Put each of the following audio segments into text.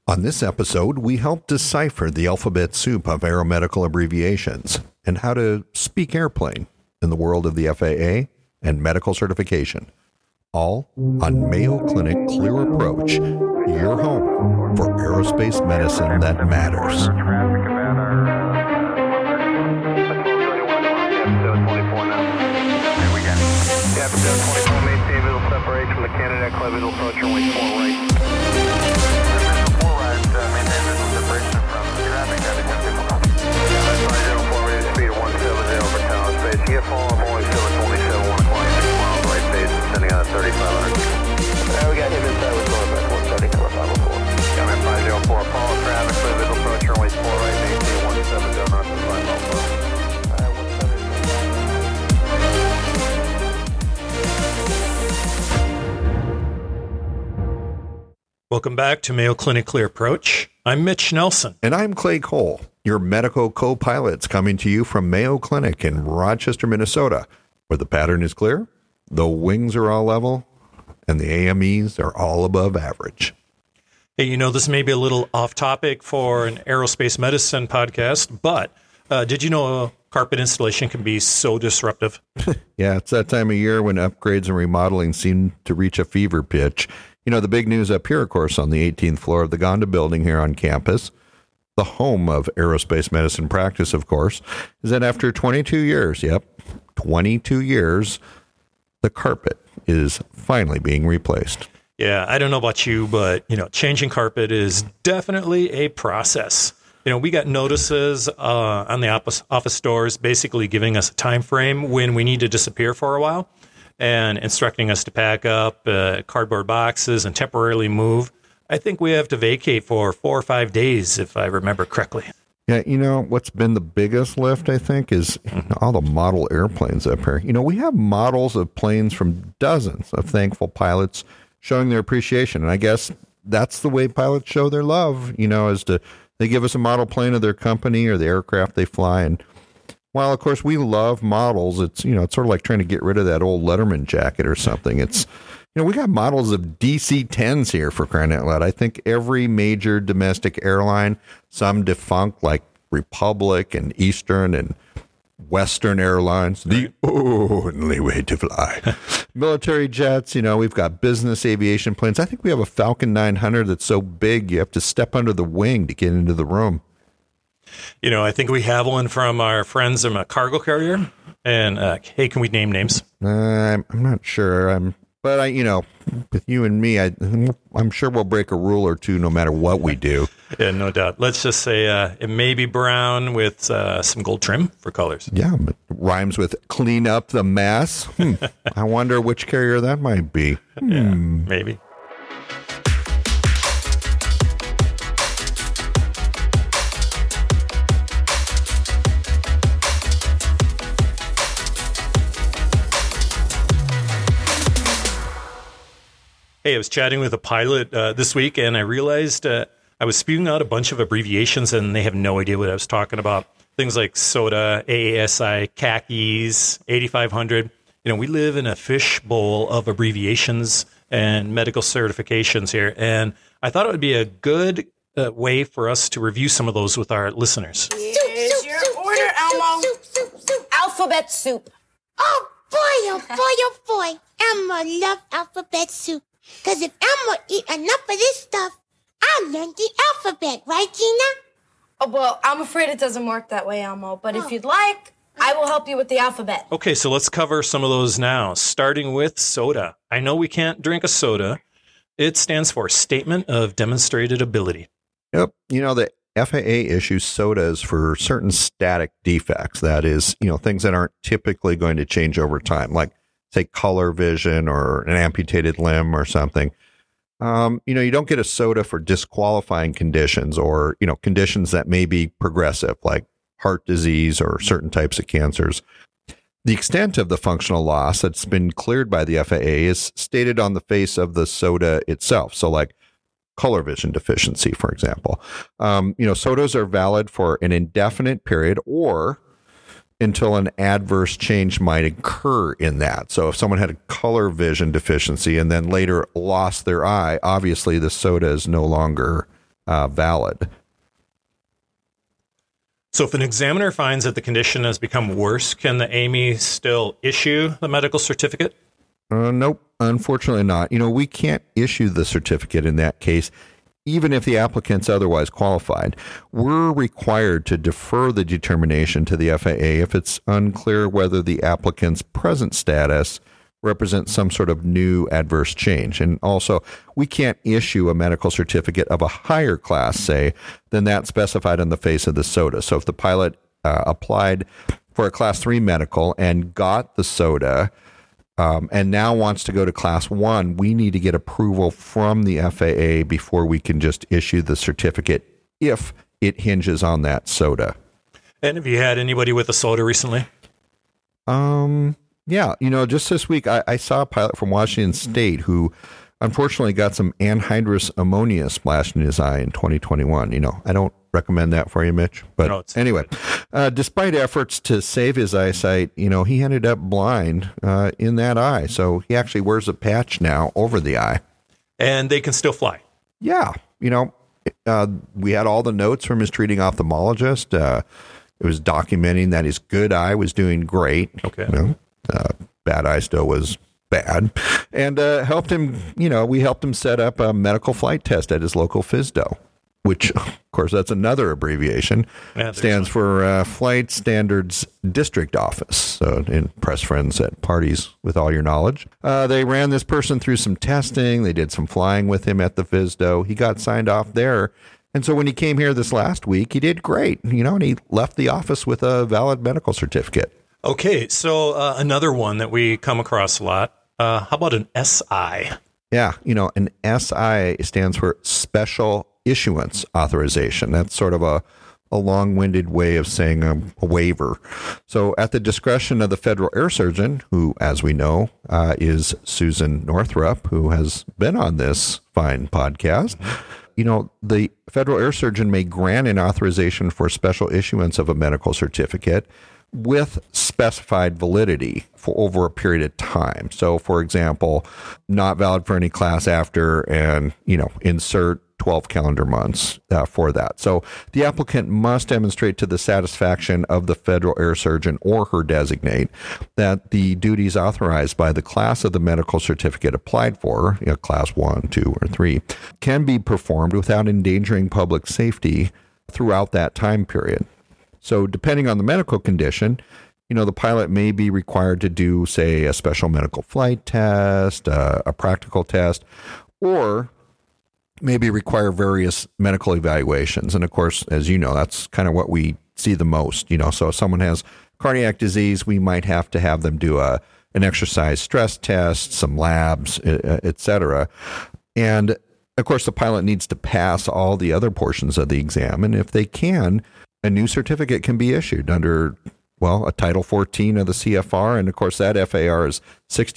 On this episode, we help decipher the alphabet soup of aeromedical abbreviations and how to speak airplane in the world of the FAA and medical certification. All on Mayo Clinic Clear Approach, your home for aerospace medicine that matters. Welcome back to Mayo Clinic Clear Approach. I'm Mitch Nelson. And I'm Clay Cole, your medical co-pilots coming to you from Mayo Clinic in Rochester, Minnesota, where the pattern is clear, the wings are all level, and the AMEs are all above average. Hey, you know, this may be a little off topic for an aerospace medicine podcast, but did you know carpet installation can be so disruptive? Yeah, it's that time of year when upgrades and remodeling seem to reach a fever pitch. You know, the big news up here, of course, on the 18th floor of the Gonda building here on campus, the home of aerospace medicine practice, of course, is that after 22 years, 22 years, the carpet is finally being replaced. Yeah, I don't know about you, but, you know, changing carpet is definitely a process. You know, we got notices on the office doors basically giving us a time frame when we need to disappear for a while and instructing us to pack up cardboard boxes and temporarily move. I think we have to vacate for 4 or 5 days, if I remember correctly. Yeah, you know, what's been the biggest lift, I think, is all the model airplanes up here. You know, we have models of planes from dozens of thankful pilots showing their appreciation. And I guess that's the way pilots show their love, you know, is to they give us a model plane of their company or the aircraft they fly. And while, of course, we love models, it's, you know, it's sort of like trying to get rid of that old Letterman jacket or something. It's, you know, we got models of DC-10s here for crying out loud. I think every major domestic airline, some defunct like Republic and Eastern and Western Airlines, the only way to fly. Military jets, you know, we've got business aviation planes. I think we have a Falcon 900 that's so big you have to step under the wing to get into the room. You know, I think we have one from our friends from a cargo carrier. And, hey, can we name names? I'm not sure. But you know, with you and me, I'm sure we'll break a rule or two no matter what we do. Yeah, no doubt. Let's just say it may be brown with some gold trim for colors. Yeah, but rhymes with clean up the mess. I wonder which carrier that might be. Yeah, maybe. Hey, I was chatting with a pilot this week, and I realized I was spewing out a bunch of abbreviations, and they have no idea what I was talking about. Things like SOTA, AASI, khakis, 8500. You know, we live in a fishbowl of abbreviations and medical certifications here, and I thought it would be a good way for us to review some of those with our listeners. Here's your order, Elmo. Alphabet soup. Oh, boy, oh, boy, oh, boy. Elmo love alphabet soup. Because if Elmo eat enough of this stuff, I'll learn the alphabet, right, Gina? Oh, well, I'm afraid it doesn't work that way, Elmo. But if you'd like, I will help you with the alphabet. Okay, so let's cover some of those now, starting with SOTA. I know we can't drink a soda. It stands for Statement of Demonstrated Ability. Yep. You know, the FAA issues SOTAs for certain static defects. That is, you know, things that aren't typically going to change over time, like, say, color vision or an amputated limb or something. You know, you don't get a SOTA for disqualifying conditions or, you know, conditions that may be progressive, like heart disease or certain types of cancers. The extent of the functional loss that's been cleared by the FAA is stated on the face of the SOTA itself. So like color vision deficiency, for example. You know, SOTAs are valid for an indefinite period or until an adverse change might occur in that. So if someone had a color vision deficiency and then later lost their eye, obviously the SOTA is no longer valid. So if an examiner finds that the condition has become worse, can the AAMI still issue the medical certificate? Nope, unfortunately not. We can't issue the certificate in that case, even if the applicant's otherwise qualified. We're required to defer the determination to the FAA if it's unclear whether the applicant's present status represents some sort of new adverse change. And also, we can't issue a medical certificate of a higher class, say, than that specified on the face of the SOTA. So if the pilot applied for a Class 3 medical and got the SOTA, and now wants to go to Class 1, we need to get approval from the FAA before we can just issue the certificate if it hinges on that SOTA. And have you had anybody with a SOTA recently? Yeah, just this week I saw a pilot from Washington State who unfortunately got some anhydrous ammonia splashed in his eye in 2021. I don't recommend that for you, Mitch. But No, anyway, despite efforts to save his eyesight, he ended up blind in that eye. So he actually wears a patch now over the eye. And they can still fly. Yeah. We had all the notes from his treating ophthalmologist. It was documenting that his good eye was doing great. Okay. Bad eye still was bad, and helped him. We helped him set up a medical flight test at his local FSDO, which, of course, that's another abbreviation. Yeah, Stands for Flight Standards District Office. So, impress friends at parties with all your knowledge. They ran this person through some testing. They did some flying with him at the FSDO. He got signed off there. And so when he came here this last week, he did great, and he left the office with a valid medical certificate. Okay, so another one that we come across a lot. How about an SI? Yeah, an SI stands for Special Issuance Authorization. That's sort of a long-winded way of saying a waiver. So at the discretion of the federal air surgeon, who, as we know, is Susan Northrup, who has been on this fine podcast, the federal air surgeon may grant an authorization for special issuance of a medical certificate with specified validity for over a period of time. So, for example, not valid for any class after, and, insert 12 calendar months for that. So the applicant must demonstrate to the satisfaction of the federal air surgeon or her designate that the duties authorized by the class of the medical certificate applied for, class 1, 2, or 3, can be performed without endangering public safety throughout that time period. So depending on the medical condition, the pilot may be required to do, say, a special medical flight test, a practical test, or maybe require various medical evaluations. And of course, as you know, that's kind of what we see the most. So if someone has cardiac disease, we might have to have them do an exercise stress test, some labs, etc. And of course, the pilot needs to pass all the other portions of the exam. And if they can, a new certificate can be issued under, a Title 14 of the CFR. And of course, that FAR is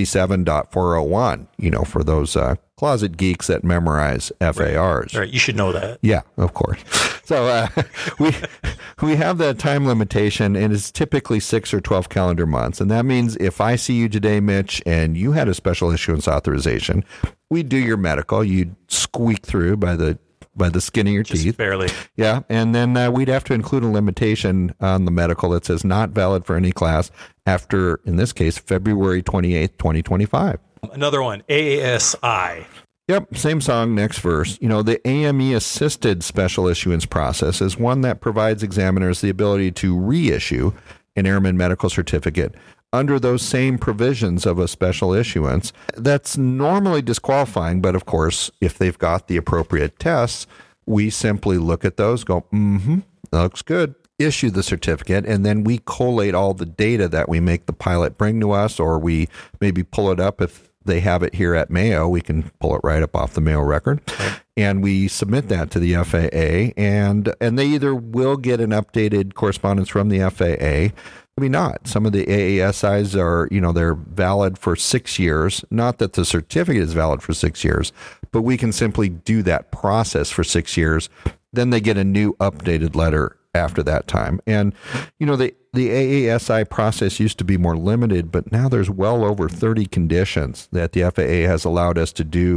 67.401, for those closet geeks that memorize FARs. Right. You should know that. Yeah, of course. So we have that time limitation, and it's typically 6 or 12 calendar months. And that means if I see you today, Mitch, and you had a special issuance authorization, we do your medical. You'd squeak through by the skin of your teeth. Just barely. Yeah. And then we'd have to include a limitation on the medical that says not valid for any class after, in this case, February 28th, 2025. Another one, AASI. Yep, same song, next verse. The AME assisted special issuance process is one that provides examiners the ability to reissue an airman medical certificate under those same provisions of a special issuance. That's normally disqualifying, but of course, if they've got the appropriate tests, we simply look at those, go, that looks good, issue the certificate, and then we collate all the data that we make the pilot bring to us, or we maybe pull it up if they have it here at Mayo. We can pull it right up off the Mayo record, and we submit that to the FAA, and they either will get an updated correspondence from the FAA, maybe not. Some of the AASIs are, they're valid for 6 years. Not that the certificate is valid for 6 years, but we can simply do that process for 6 years. Then they get a new updated letter after that time. And, the AASI process used to be more limited, but now there's well over 30 conditions that the FAA has allowed us to do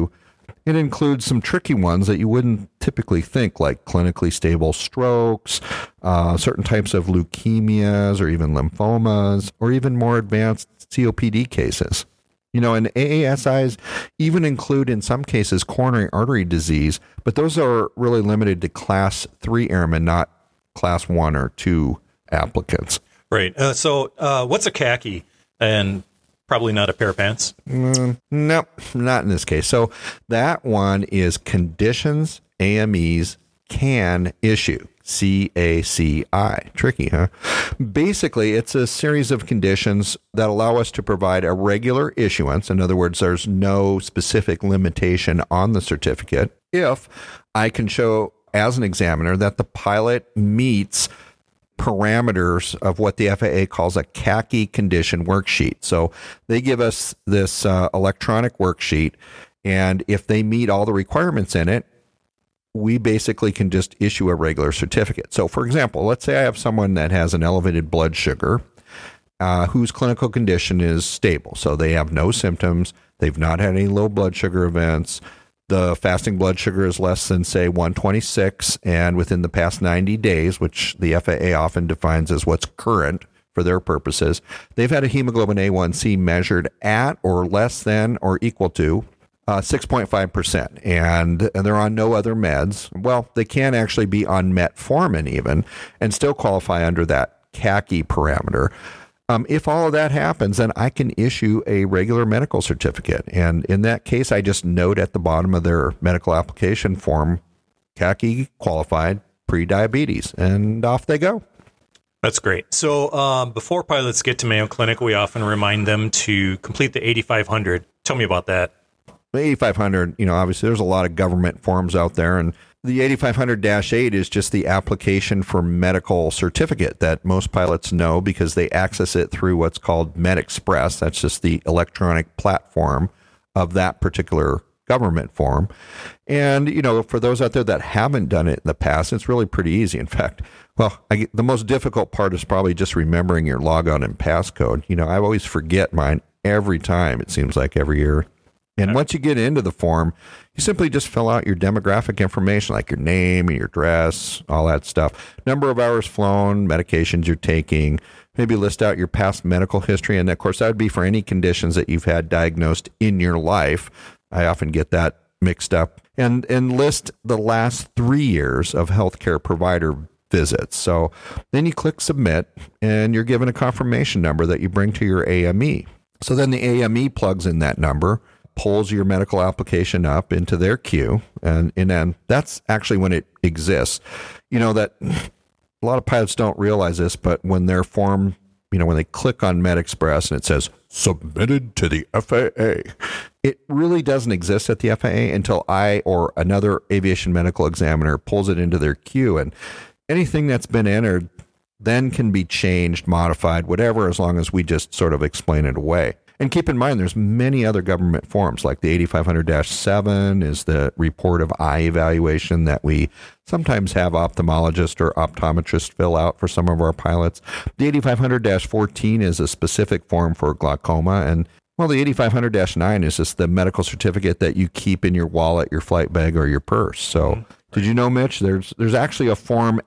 It includes some tricky ones that you wouldn't typically think, like clinically stable strokes, certain types of leukemias or even lymphomas, or even more advanced COPD cases. And AASIs even include, in some cases, coronary artery disease, but those are really limited to Class 3 airmen, not Class 1 or 2 applicants. Right. So what's a khaki? And probably not a pair of pants? Nope, not in this case. So that one is conditions AMEs can issue. CACI. Tricky, huh? Basically, it's a series of conditions that allow us to provide a regular issuance. In other words, there's no specific limitation on the certificate if I can show as an examiner that the pilot meets parameters of what the FAA calls a CACI condition worksheet. So they give us this electronic worksheet, and if they meet all the requirements in it, we basically can just issue a regular certificate. So, for example, let's say I have someone that has an elevated blood sugar whose clinical condition is stable. So they have no symptoms. They've not had any low blood sugar events. The fasting blood sugar is less than, say, 126. And within the past 90 days, which the FAA often defines as what's current for their purposes, they've had a hemoglobin A1C measured at or less than or equal to 6.5%, and they're on no other meds. Well, they can actually be on metformin even and still qualify under that CACI parameter. If all of that happens, then I can issue a regular medical certificate. And in that case, I just note at the bottom of their medical application form, CACI qualified, pre-diabetes, and off they go. That's great. So before pilots get to Mayo Clinic, we often remind them to complete the 8500. Tell me about that. The 8500, obviously there's a lot of government forms out there, and the 8500-8 is just the application for medical certificate that most pilots know because they access it through what's called MedExpress. That's just the electronic platform of that particular government form. And, for those out there that haven't done it in the past, it's really pretty easy. In fact, the most difficult part is probably just remembering your logout and passcode. I always forget mine every time, it seems like every year. And once you get into the form, you simply just fill out your demographic information, like your name and your address, all that stuff, number of hours flown, medications you're taking, maybe list out your past medical history. And of course, that would be for any conditions that you've had diagnosed in your life. I often get that mixed up. And list the last 3 years of healthcare provider visits. So then you click submit, and you're given a confirmation number that you bring to your AME. So then the AME plugs in that number, pulls your medical application up into their queue, and then that's actually when it exists. That a lot of pilots don't realize this, but when their form, when they click on MedExpress and it says submitted to the FAA, it really doesn't exist at the FAA until I or another aviation medical examiner pulls it into their queue, and anything that's been entered then can be changed, modified, whatever, as long as we just sort of explain it away. And keep in mind, there's many other government forms, like the 8500-7 is the report of eye evaluation that we sometimes have ophthalmologists or optometrists fill out for some of our pilots. The 8500-14 is a specific form for glaucoma. And, the 8500-9 is just the medical certificate that you keep in your wallet, your flight bag, or your purse. So did you know, Mitch, there's actually a form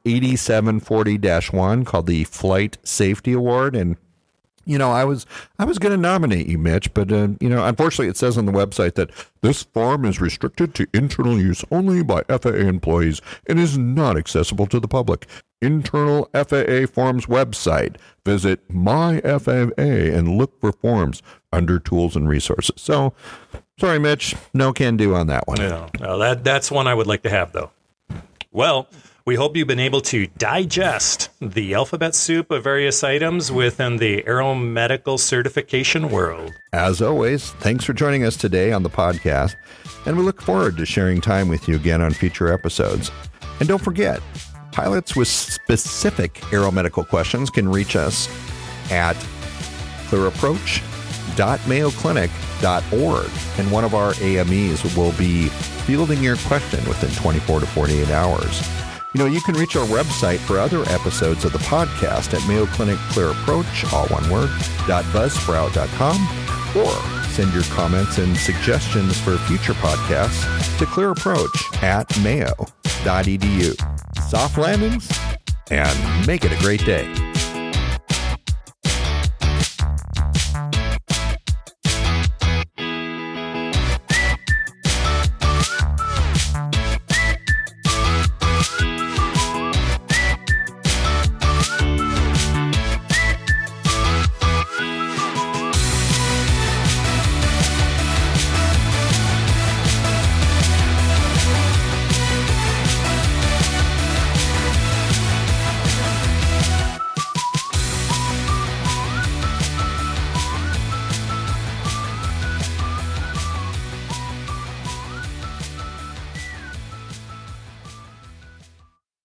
8740-1 called the Flight Safety Award, and I was going to nominate you, Mitch, but, unfortunately it says on the website that this form is restricted to internal use only by FAA employees and is not accessible to the public. Internal FAA Forms website. Visit My FAA and look for forms under tools and resources. So, sorry, Mitch, no can do on that one. No, that's one I would like to have, though. Well, we hope you've been able to digest the alphabet soup of various items within the aeromedical certification world. As always, thanks for joining us today on the podcast, and we look forward to sharing time with you again on future episodes. And don't forget, pilots with specific aeromedical questions can reach us at clearapproach.mayoclinic.org, and one of our AMEs will be fielding your question within 24 to 48 hours. You can reach our website for other episodes of the podcast at Mayo Clinic Clear Approach, all one word, .buzzsprout.com, or Send your comments and suggestions for future podcasts to clearapproach@mayo.edu. Soft landings, and make it a great day.